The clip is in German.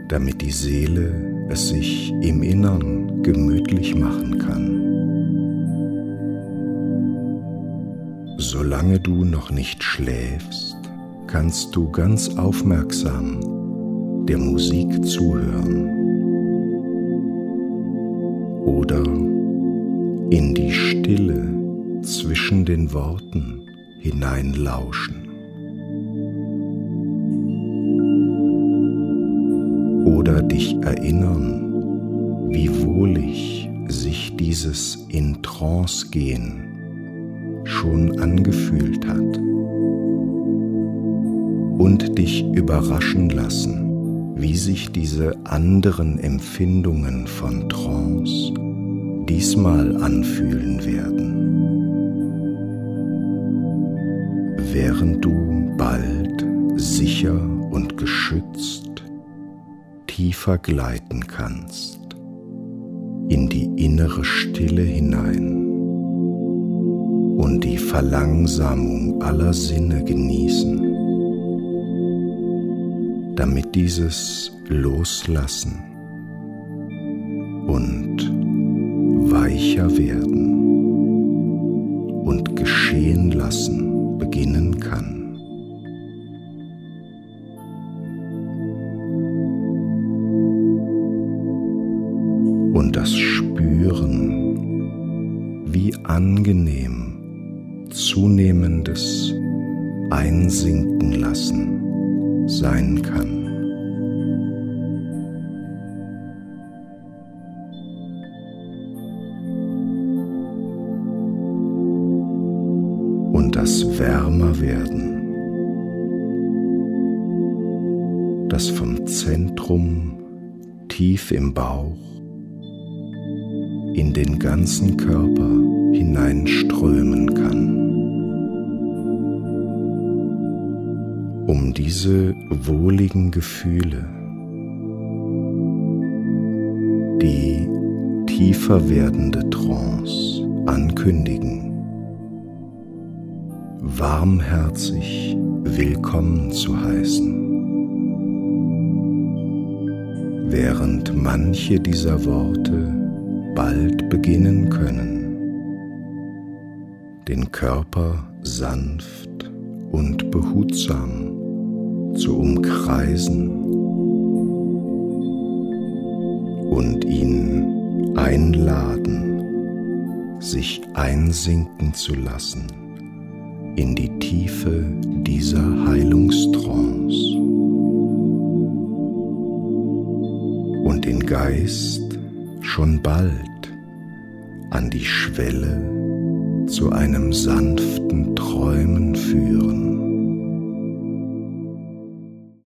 damit die Seele es sich im Innern gemütlich machen kann. Solange du noch nicht schläfst, kannst du ganz aufmerksam der Musik zuhören oder in die Stille zwischen den Worten hineinlauschen. Oder dich erinnern, wie wohlig sich dieses in Trance gehen schon angefühlt hat. Und dich überraschen lassen, wie sich diese anderen Empfindungen von Trance diesmal anfühlen werden, während du bald sicher und geschützt tiefer gleiten kannst in die innere Stille hinein und die Verlangsamung aller Sinne genießen, damit dieses Loslassen und weicher werden und geschehen lassen beginnen kann. Und das Spüren, wie angenehm zunehmendes Einsinken lassen sein kann. Und das Wärmerwerden, das vom Zentrum tief im Bauch in den ganzen Körper hineinströmen kann. Um diese wohligen Gefühle, die tiefer werdende Trance ankündigen, warmherzig willkommen zu heißen, während manche dieser Worte bald beginnen können, den Körper sanft und behutsam zu umkreisen und ihn einladen, sich einsinken zu lassen in die Tiefe dieser Heilungstrance und den Geist schon bald an die Schwelle zu einem sanften Träumen